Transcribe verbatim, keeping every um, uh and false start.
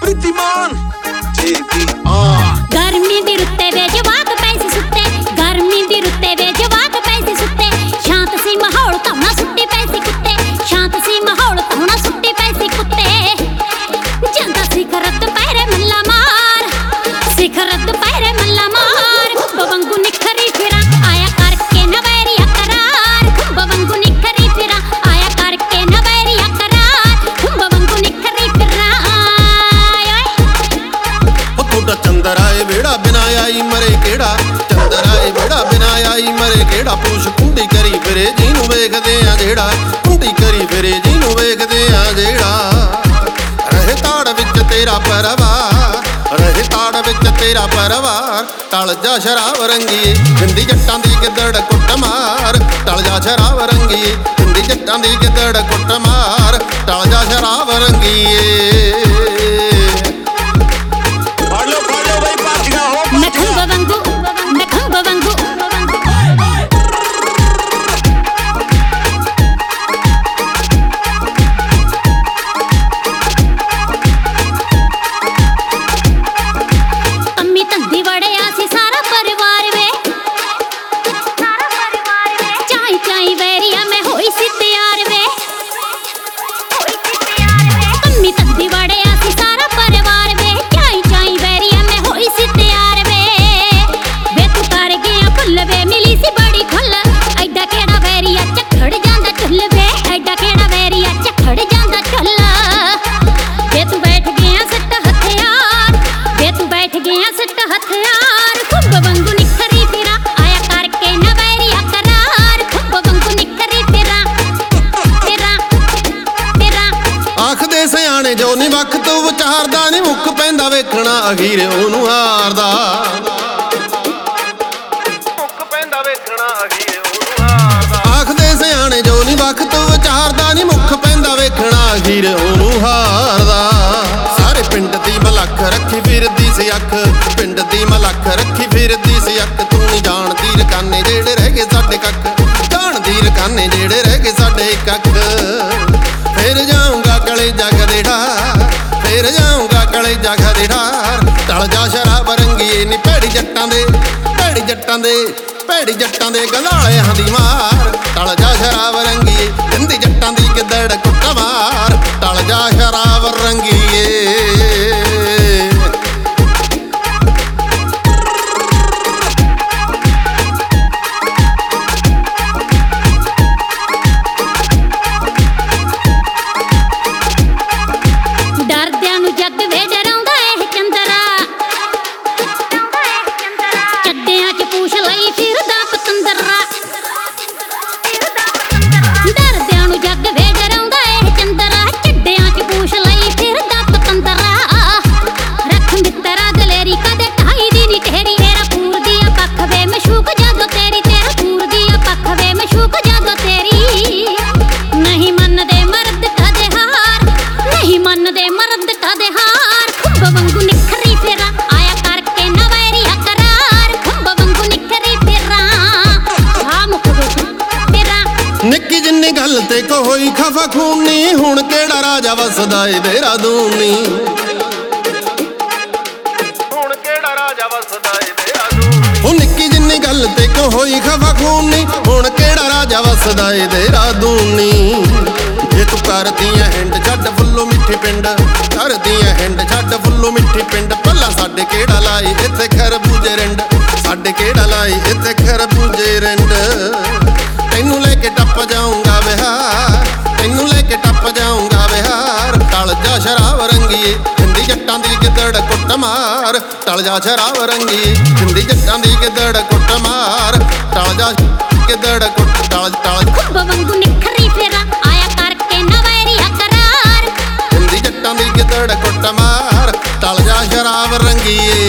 ਪ੍ਰੀਤੀਮਾਨ JB ਆ ਗਰਮੀ ਦੀ ਰੁੱਤੇ ਵੇ ਜਵਾਕ ਪੈਸੇ ਸੁੱਤੇ, ਗਰਮੀ ਦੀ ਰੁੱਤੇ ਵੇ ਜਵਾਕ ਪੈਸੇ ਸੁੱਤੇ। ਸ਼ਾਂਤ ਸੀ ਮਾਹੌਲ ਤਾਂ ਨਾ ਸੁੱਟੀ ਪੈਸੇ ਕੁੱਤੇ, ਸ਼ਾਂਤ ਸੀ ਮਾਹੌਲ ਤਾਂ ਨਾ ਸੁੱਟੀ ਪੈਸੇ ਕੁੱਤੇ। ਜਾਂਦਾ ਸਿਖਰ ਦੁਪਹਿਰੇ ਮੱਲਾ ਮਾਰ, ਸਿਖਰ ਦੁਪਹਿਰੇ ਮੱਲਾ ਮਾਰ। ਖੁੱਬ ਵਾਂਗੂ ਨਿਖਰੀ ਫਿਰਾਂ ਆਇਆ ਕਰਕੇ ਨਵੈਰੀਆ ਕਰਾਰ, ਖੁੱਬ ਵਾਂਗੂ ਨਿਖਰੀ ਫਿਰਾਂ ਆਇਆ ਕਰਕੇ ਨਵੈਰੀਆ ਕਰਾਰ, ਖੁੱਬ ਵਾਂਗੂ ਨਿਖਰੀ ਫਿਰਾਂ। ਉਹ ਤੁਹਾਡਾ ਚੰਦਰ ਆਏ ਵੇੜਾ ਬਿਨਾ ਆਈ ਮਰੇ ਕਿਹੜਾ, ਚੰਦਰ ਆਏ ਵੇੜਾ ਬਿਨਾ ਆਈ ਮਰੇ ਕਿਹੜਾ। ਪੂਛ ਕੁੰਡੀ ਕਰੀ ਫਿਰੇ ਜਿਹਨੂੰ ਵੇਖਦੇ ਆ ਜਿਹੜਾ, ਕੁੰਡੀ ਕਰੀ ਫਿਰੇ ਜਿਹਨੂੰ ਵੇਖਦੇ ਆ ਜਿਹੜਾ। ਰਹੇ ਤਾੜ ਵਿੱਚ ਤੇਰਾ ਪਰਵਾਰ, ਰਹੇ ਤਾੜ ਵਿੱਚ ਤੇਰਾ ਪਰਵਾਰ। ਟਲ ਜਾ ਸ਼ਰਾਬ ਰੰਗੀਏ ਜਿੰਦੀ ਜੱਟਾਂ ਦੀ ਗਿੱਦੜ ਕੁੱਟ ਮਾਰ, ਟਲ ਜਾ ਸ਼ਰਾਬ ਰੰਗੀਏ ਜਿੰਦੀ ਜੱਟਾਂ ਦੀ ਗਿੱਦੜ ਕੁੱਟ ਮਾਰ। ਟਲ ਜਾ ਸ਼ਰਾਬ ਰੰਗੀਏ। ਫੜ ਲੋ ਫੜ ਲੋ ਬਈ ਪਾਰਟੀਆਂ ਹੋ ਮੈਂ ਖੰਭ ਵਾਂਗੂ, ਮੈਂ ਖੰਭ ਵਾਂਗੂ ਅੰਮੀ ਧੰਦੀ ਵੜਿਆ ਸੀ ਸਾਰਾ ਪਰਿਵਾਰ ਵੇ, ਸਾਰਾ ਪਰਿਵਾਰ ਵੇ। ਚਾਈ ਚਾਈ ਵੈਰੀਆ ਮੈਂ ਹੋਈ ਸੀ ਤਿਆਰ ਵੇ, ਹੋਈ ਸੀ ਤਿਆਰ ਵੇ। ਅੰਮੀ ਧੰਦੀ ਵੜਿਆ ਸੀ ਸਾਰਾ ਪਰਿਵਾਰ ਵੇ, ਚਾਈ ਚਾਈ ਵੈਰੀਆ ਮੈਂ ਹੋਈ ਸੀ ਤਿਆਰ ਵੇ। ਵੇ ਤੂੰ ਕਰ ਗਿਆ ਫੁੱਲ ਵੇ ਮਿਲੀ ਸੀ ਬੜੀ ਖੁੱਲ, ਐਡਾ ਕਿਹੜਾ ਵੈਰੀਆ ਝੱਖੜ ਜਾਂਦਾ ਝੁੱਲ ਵੇ, ਐਡਾ ਕਿਹੜਾ ਵੈਰੀਆ ਝੱਖੜ ਜਾਂਦਾ ਝੁੱਲ। ਵੇ ਤੂੰ ਬੈਠ ਗਿਆ ਸੱਟ ਹਥਿਆਰ, ਵੇ ਤੂੰ ਬੈਠ ਗਿਆ ਸੱਟ ਹਥਿਆਰ। ਖੁੱਬ ਵਾਂਗੂ ਨਿਖਰੀ ਫਿਰਾਂ ਆਇਆ ਕਰਕੇ ਨਵੈਰੀਆ ਕਰਾਰ, ਖੁੱਬ ਵਾਂਗੂ ਨਿਖਰੀ ਫਿਰਾਂ ਫਿਰਾਂ ਫਿਰਾਂ। ਆਖਦੇ ਸਿਆਣੇ ਜੋ ਨੀ ਵਕਤ ਤੋਂ ਵਿਚਾਰਦਾ ਨੀ ਮੁੱਕ ਪੈਂਦਾ ਵੇਖਣਾ ਅਖੀਰ ਉਹਨੂੰ ਹਾਰਦਾ, ਮੁੱਕ ਪੈਂਦਾ ਵੇਖਣਾ ਅਖੀਰ ਉਹਨੂੰ ਹਾਰਦਾ। ਆਖਦੇ ਸਿਆਣੇ ਜੋ ਨੀ ਵਕਤ ਤੋਂ ਵਿਚਾਰਦਾ ਨੀ ਮੁੱਕ ਪੈਂਦਾ ਵੇਖਣਾ ਅਖੀਰ ਉਹਨੂੰ ਹਾਰਦਾ। ਸਾਰੇ ਪਿੰਡ ਦੀ ਮਲੱਖ ਰੱਖੀ ਫਿਰਦੀ ਸੀ ਅੱਖ, ਪਿੰਡ ਦੀ ਮਲੱਖ ਰੱਖੀ ਫਿਰਦੀ ਸੀ ਅੱਖ। ਤੂੰ ਨੀ ਜਾਣਦੀ ਰਕਾਨੇ ਜਿਹੜੇ ਰਹਿ ਗਏ ਸਾਡੇ ਕੱਖ, ਜਾਣਦੀ ਰਕਾਨੇ ਜਿਹੜੇ ਰਹਿ ਗਏ ਸਾਡੇ ਕੱਖ। ਫੇਰ ਜਾਊਂਗਾ ਕਲੇਜਾ ਕਦੇ ਢਾਰ, ਫੇਰ ਜਾਊਂਗਾ ਕਲੇਜਾ ਕਦੇ ਢਾਰ। ਟਲ ਜਾ ਸ਼ਰਾਬ ਰੰਗੀਏ ਨੀ ਭੈੜੀ ਜੱਟਾਂ ਦੇ, ਭੈੜੀ ਜੱਟਾਂ ਦੇ, ਭੈੜੀ ਜੱਟਾਂ ਦੇ ਗੰਧਾਲਿਆਂ ਦੀ ਮਾਰ। ਟਲ ਜਾ ਸ਼ਰਾਬ ਰੰਗੀਏ ਜਿੰਦੀ ਜੱਟਾਂ ਦੀ ਗਿੱਦੜ ਕੁੱਟ ਮਾਰ। ਟਲ ਜਾ ਸ਼ਰਾਬ ਰੰਗੀਏ। ਡਰਦਿਆਂ ਨੂੰ ਜੱਗ ਵੇ ਡਰਾਉਂਦਾ ਇਹ ਚੰਦਰਾ, ਚੱਡਿਆਂ ਚ ਪੂਛ ਲਈ ਫਿਰਦਾ ਪਤੰਦਰਾ। ਡਰਦਿਆਂ ਨੂੰ ਜੱਗ ਵੇ ਡਰਾਉਂਦਾ ਇਹ ਚੰਦਰਾ, ਚੱਡਿਆਂ ਚ ਪੂਛ ਲਈ ਫਿਰਦਾ ਪਤੰਦਰਾ। ਰੱਖ ਮਿੱਤਰਾ ਦਲੇਰੀ ਕਦੇ ਢਾਈ ਦੀ ਨੀ ਢੇਰੀ, ਤੇਰਾ ਪੂਰ ਦੀ ਆ ਪੱਖ ਵੇ ਮਸ਼ੂਕ ਜਦੋਂ ਤੇਰੀ, ਤੇਰਾ ਪੂਰ ਦੀ ਆ ਪੱਖ ਵੇ ਮਸ਼ੂਕ ਜਦੋਂ ਤੇਰੀ। ਨਹੀਂ ਮੰਨਦੇ ਮਰਦ ਕਦੇ ਹਾਰ, ਨਹੀਂ ਮੰਨਦੇ ਮਰਦ ਕਦੇ ਹਾਰ। ਖੁੱਬ ਵਾਂਗੂ ਨਿਖਰੀ ਫਿਰਾਂ ਆਇਆ ਕਰਕੇ ਨਵੈਰੀਆ ਕਰਾਰ, ਖੁੱਬ ਵਾਂਗੂ ਨਿਖਰੀ ਫਿਰਾਂ ਆ ਮੁੱਖ ਫਿਰਾਂ। ਨਿੱਕੀ ਜਿੰਨੀ ਗੱਲ ਤੇ ਕੋਈ ਖਫਾ ਖੂਨੀ, ਹੁਣ ਕਿਹੜਾ ਰਾਜਾ ਵਸਦਾ ਏ ਦੇਹਰਾਦੂਨ ਨੀ, ਹੁਣ ਕਿਹੜਾ ਰਾਜਾ ਵਸਦਾ ਏ ਦੇਹਰਾਦੂਨ। ਉਹ ਨਿੱਕੀ ਜਿੰਨੀ ਗੱਲ ਤੇ ਕੋਈ ਖਫਾ ਖੂਨੀ, ਹੁਣ ਕਿਹੜਾ ਰਾਜਾ ਵਸਦਾ ਏ ਦੇਹਰਾਦੂਨ ਨੀ। ਜੇ ਤੂੰ ਕਰਦੀਆਂ ਹਿੰਡ ਛੱਡ ਫੁੱਲੋ ਮਿੱਠੀ ਪਿੰਡ, ਕਰਦੀਆਂ ਹਿੰਡ ਛੱਡ ਫੁੱਲੋ ਮਿੱਠੀ ਪਿੰਡ। ਭੱਲਾ ਸਾਡੇ ਕਿਹੜਾ ਲਾਈ ਇੱਥੇ ਖਰਬੂਜੇ ਰਿੰਡ, ਸਾਡੇ ਕਿਹੜਾ ਲਾਈ ਇੱਥੇ ਖਰਬੂਜੇ ਰਿੰਡ। ਤੈਨੂੰ ਲੈ ਕੇ ਟੱਪ ਜਾਊਂਗਾ ਬਿਹਾਰ, ਤੈਨੂੰ ਲੈ ਕੇ ਟੱਪ ਜਾਊਂਗਾ ਬਿਹਾਰ। ਟਲ ਜਾ ਸ਼ਰਾਬ ਰੰਗੀਏ ਜਿੰਦੀ ਜੱਟਾਂ ਦੀ ਗਿੱਦੜ ਕੁੱਟ ਮਾਰ। ਟਲ ਜਾ ਸ਼ਰਾਬ ਰੰਗੀਏ ਜਿੰਦੀ ਜੱਟਾਂ ਦੀ ਗਿੱਦੜ ਕੁੱਟ ਮਾਰ। ਟਲ ਜਾ ਗਿੱਦੜ ਕੁੱਟ ਟਲ ਟਲ। ਖੁੱਬ ਵਾਂਗੂ ਨਿਖਰੀ ਫਿਰਾਂ ਆਇਆ ਕਰਕੇ ਨਵੈਰੀਆ ਕਰਾਰ, ਜਿੰਦੀ ਜੱਟਾਂ ਦੀ ਗਿੱਦੜ ਕੁੱਟ ਮਾਰ। ਟਲ ਜਾ ਸ਼ਰਾਬ ਰੰਗੀਏ।